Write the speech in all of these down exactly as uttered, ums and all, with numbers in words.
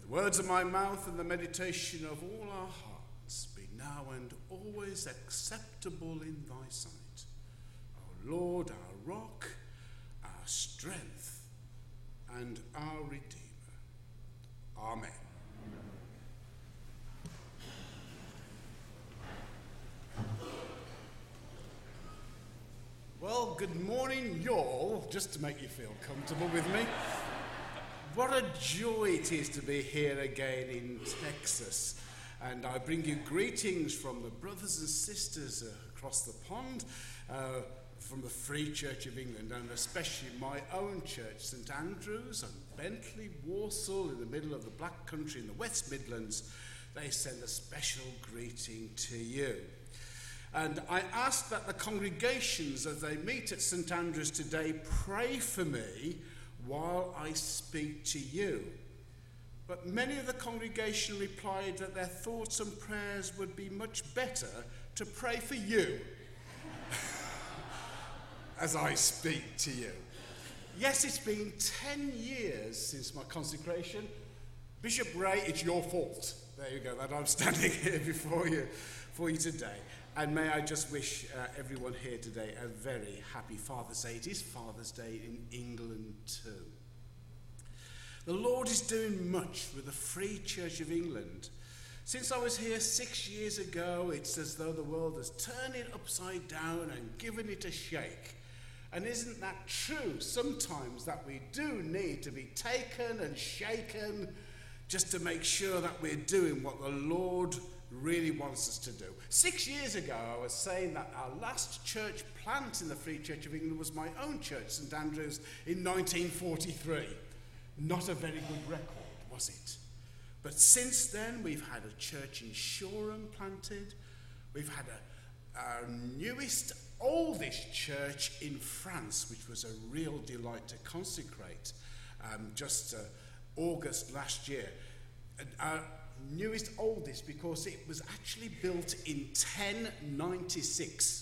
The words of my mouth and the meditation of all our hearts be now and always acceptable in thy sight, our Lord, our rock, our strength, and our Redeemer. Amen. Well, good morning, y'all, just to make you feel comfortable with me. What a joy it is to be here again in Texas. And I bring you greetings from the brothers and sisters uh, across the pond, uh, from the Free Church of England, and especially my own church, St Andrews and Bentley, Walsall, in the middle of the Black Country in the West Midlands. They send a special greeting to you. And I ask that the congregations, as they meet at St Andrews today, pray for me while I speak to you. But many of the congregation replied that their thoughts and prayers would be much better to pray for you as I speak to you. Yes, it's been ten years since my consecration. Bishop Ray, it's your fault. There you go, that I'm standing here before you, for you today. And may I just wish uh, everyone here today a very happy Father's Day. It is Father's Day in England too. The Lord is doing much with the Free Church of England. Since I was here six years ago, it's as though the world has turned it upside down and given it a shake. And isn't that true? Sometimes that we do need to be taken and shaken just to make sure that we're doing what the Lord really wants us to do. Six years ago, I was saying that our last church plant in the Free Church of England was my own church, St Andrews, in nineteen forty-three. Not a very good record, was it? But since then, we've had a church in Shoreham planted. We've had a, our newest, oldest church in France, which was a real delight to consecrate um, just uh, August last year. And our newest, oldest, because it was actually built in ten ninety-six.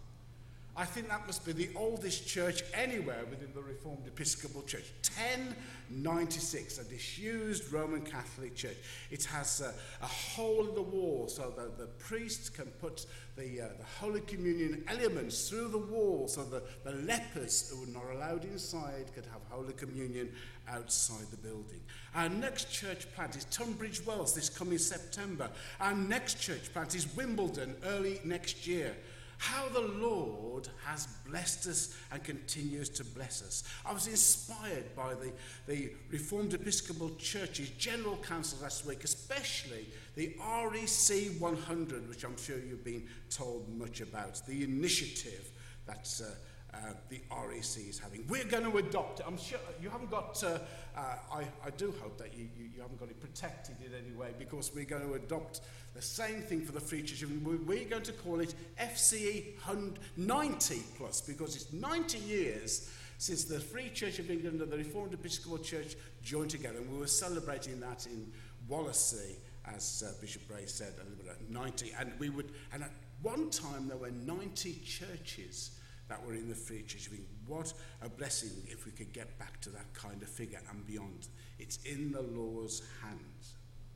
I think that must be the oldest church anywhere within the Reformed Episcopal Church. ten ninety-six, a disused Roman Catholic church. It has a, a hole in the wall so that the priests can put the, uh, the Holy Communion elements through the wall so that the lepers who were not allowed inside could have Holy Communion outside the building. Our next church plant is Tunbridge Wells this coming September. Our next church plant is Wimbledon early next year. How the Lord has blessed us and continues to bless us. I was inspired by the, the Reformed Episcopal Church's General Council last week, especially the R E C one hundred, which I'm sure you've been told much about, the initiative that's uh, Uh, the R E C is having. We're going to adopt it. I'm sure you haven't got, uh, uh, I, I do hope that you, you, you haven't got it protected in any way, because we're going to adopt the same thing for the Free Church. We're going to call it F C E ninety plus, because it's ninety years since the Free Church of England and the Reformed Episcopal Church joined together, and we were celebrating that in Wallasey, as uh, Bishop Ray said, a little bit at ninety. And we would, and at one time there were ninety churches that were in the Free Church of England. What a blessing if we could get back to that kind of figure and beyond. It's in the Lord's hands.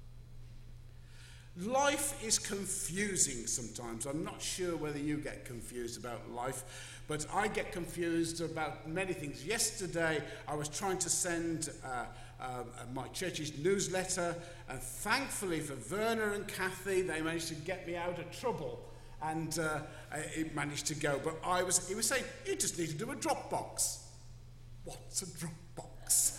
Life is confusing sometimes. I'm not sure whether you get confused about life, but I get confused about many things. Yesterday, I was trying to send uh, uh, my church's newsletter, and thankfully for Werner and Kathy, they managed to get me out of trouble. And uh, it managed to go. But I was, he was saying, you just need to do a Dropbox. What's a Dropbox?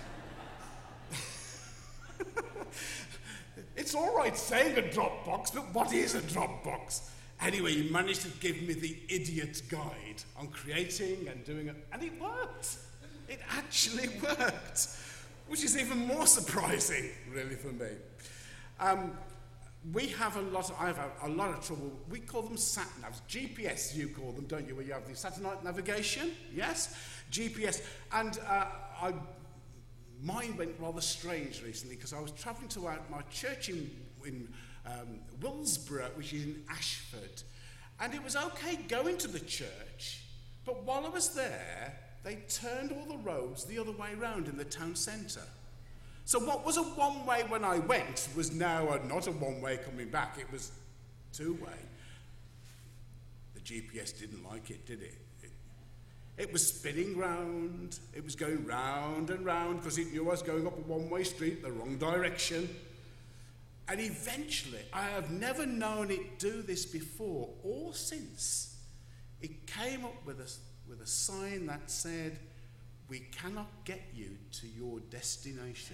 It's all right saying a Dropbox, but what is a Dropbox? Anyway, he managed to give me the idiot guide on creating and doing it. And it worked. It actually worked, which is even more surprising, really, for me. Um, We have a lot of, I have a, a lot of trouble. We call them sat-navs. G P S, you call them, don't you, where you have the satellite navigation? Yes? G P S. And uh, I, mine went rather strange recently, because I was travelling to our, my church in, in um, Willsborough, which is in Ashford. And it was okay going to the church, but while I was there, they turned all the roads the other way round in the town centre. So what was a one-way when I went was now a, not a one-way coming back. It was two-way. The G P S didn't like it, did it? It, it was spinning round. It was going round and round because it knew I was going up a one-way street, the wrong direction. And eventually, I have never known it do this before or since, it came up with a, with a sign that said, "We cannot get you to your destination."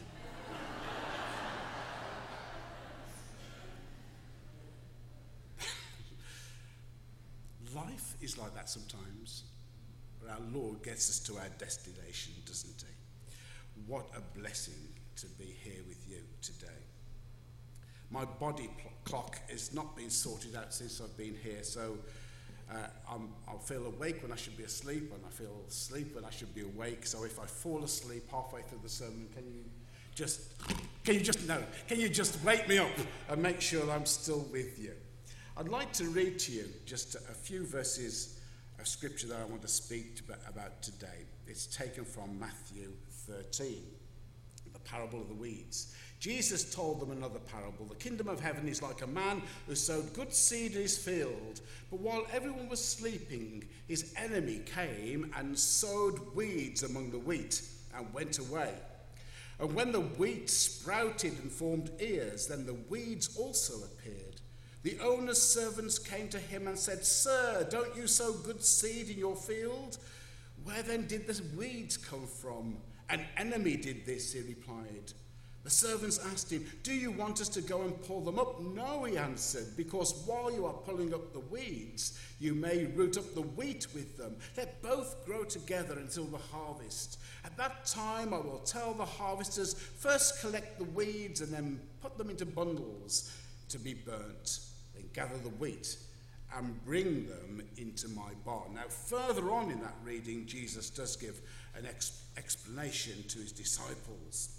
Life is like that sometimes, but our Lord gets us to our destination, doesn't he? What a blessing to be here with you today. My body pl- clock has not been sorted out since I've been here, so uh, I'm, I feel awake when I should be asleep, and I feel asleep when I should be awake. So if I fall asleep halfway through the sermon, can you just, can you just no, can you just wake me up and make sure I'm still with you? I'd like to read to you just a few verses of scripture that I want to speak to, about today. It's taken from Matthew thirteen, the parable of the weeds. Jesus told them another parable. The kingdom of heaven is like a man who sowed good seed in his field, but while everyone was sleeping, his enemy came and sowed weeds among the wheat and went away. And when the wheat sprouted and formed ears, then the weeds also appeared. The owner's servants came to him and said, "Sir, don't you sow good seed in your field? Where then did the weeds come from?" "An enemy did this," he replied. The servants asked him, "Do you want us to go and pull them up?" "No," he answered, "because while you are pulling up the weeds, you may root up the wheat with them. Let both grow together until the harvest. At that time I will tell the harvesters, first collect the weeds and then put them into bundles to be burnt. Then gather the wheat and bring them into my barn." Now, further on in that reading, Jesus does give an ex- explanation to his disciples.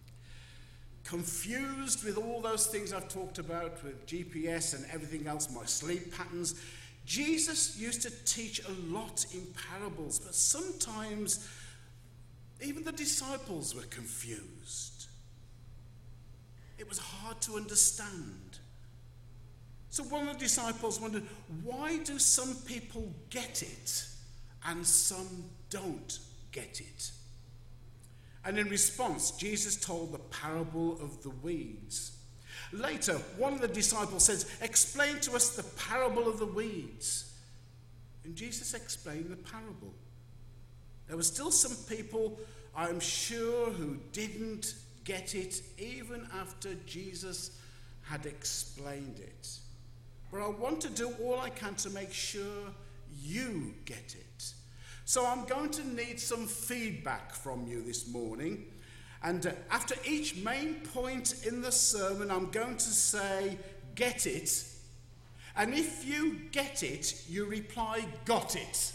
Confused with all those things I've talked about with G P S and everything else, my sleep patterns, Jesus used to teach a lot in parables, but sometimes even the disciples were confused. It was hard to understand. So one of the disciples wondered, why do some people get it and some don't get it? And in response, Jesus told the parable of the weeds. Later, one of the disciples says, "Explain to us the parable of the weeds." And Jesus explained the parable. There were still some people, I'm sure, who didn't get it even after Jesus had explained it. But I want to do all I can to make sure you get it. So I'm going to need some feedback from you this morning. And uh, after each main point in the sermon, I'm going to say, "Get it." And if you get it, you reply, "Got it."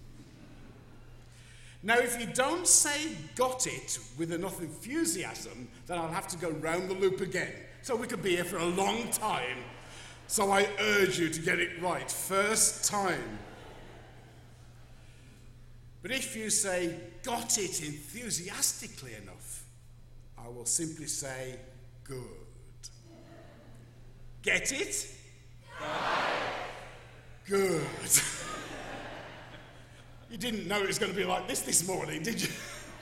Now, if you don't say "got it" with enough enthusiasm, then I'll have to go round the loop again. So we could be here for a long time. So I urge you to get it right first time. But if you say "got it" enthusiastically enough, I will simply say "good." Get it? Good. You didn't know it was going to be like this this morning, did you?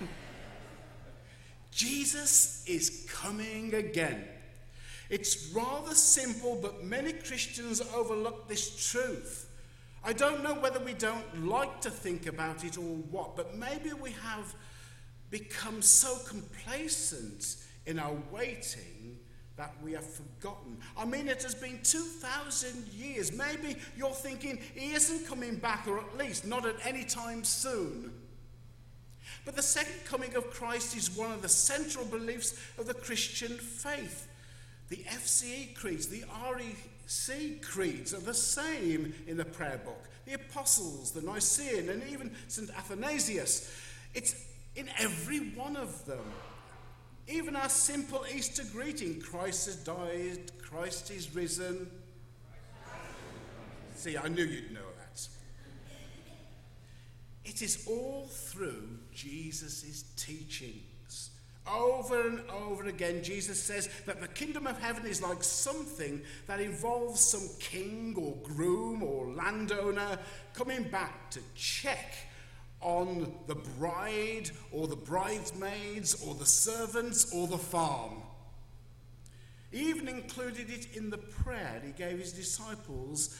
Jesus is coming again. It's rather simple, but many Christians overlook this truth. I don't know whether we don't like to think about it or what, but maybe we have become so complacent in our waiting that we have forgotten. I mean, it has been two thousand years. Maybe you're thinking he isn't coming back, or at least not at any time soon. But the second coming of Christ is one of the central beliefs of the Christian faith. The F C E creeds, the R E C creeds are the same in the prayer book. The Apostles, the Nicene, and even Saint Athanasius. It's in every one of them. Even our simple Easter greeting, "Christ has died, Christ is risen." See, I knew you'd know that. It is all through Jesus' teachings. Over and over again, Jesus says that the kingdom of heaven is like something that involves some king or groom or landowner coming back to check on the bride or the bridesmaids or the servants or the farm. He even included it in the prayer he gave his disciples